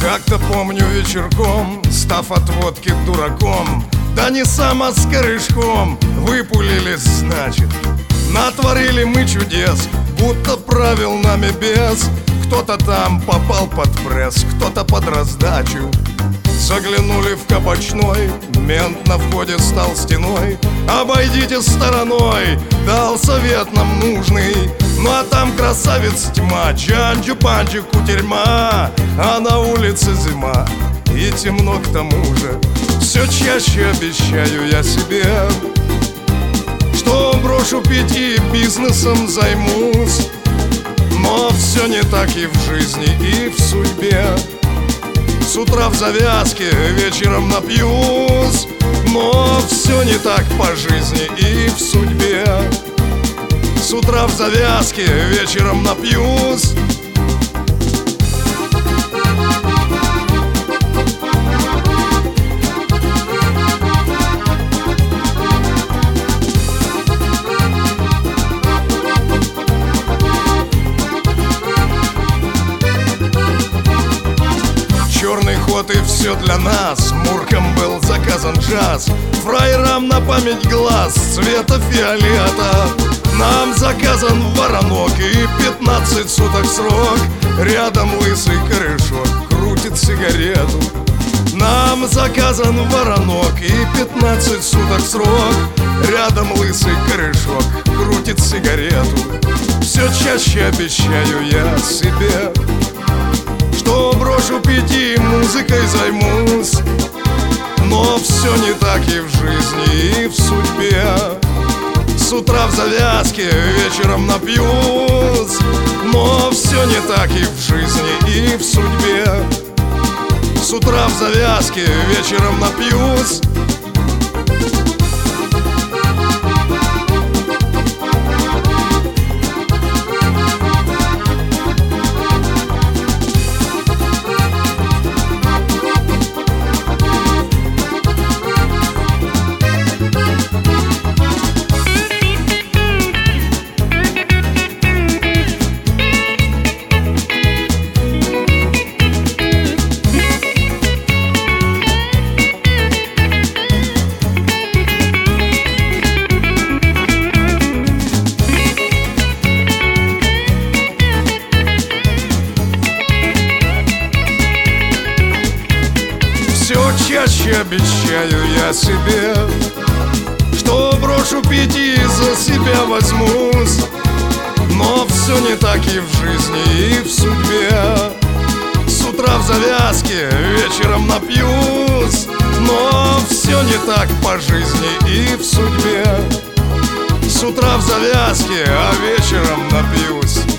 Как-то помню вечерком, став от водки дураком, да не сам, а с корешком, выпулились, значит. Натворили мы чудес, будто правил нами бес. Кто-то там попал под пресс, кто-то под раздачу. Заглянули в кабачной, мент на входе стал стеной. Обойдите стороной, дал совет нам нужный. Ну а там красавец тьма, джанджу-панджу кутерьма, а на улице зима и темно к тому же. Все чаще обещаю я себе, что брошу пить и бизнесом займусь. Но все не так и в жизни, и в судьбе. С утра в завязке, вечером напьюсь. Но все не так по жизни и в судьбе. С утра в завязке, вечером напьюсь. Черный ход и все для нас. Муркам был заказан джаз, фраерам на память глаз цвета фиолета. Нам заказан воронок и 15 суток срок. Рядом лысый корешок крутит сигарету. Нам заказан воронок и 15 суток срок. Рядом лысый корешок крутит сигарету. Все чаще обещаю я себе, что брошу пить и музыкой займусь. Но все не так и в жизни, и в судьбе. С утра в завязке, вечером напьюсь. Но все не так и в жизни, и в судьбе. С утра в завязке, вечером напьюсь. Чаще обещаю я себе, что брошу пить и за себя возьмусь. Но все не так и в жизни, и в судьбе. С утра в завязке, вечером напьюсь. Но все не так по жизни и в судьбе. С утра в завязке, а вечером напьюсь.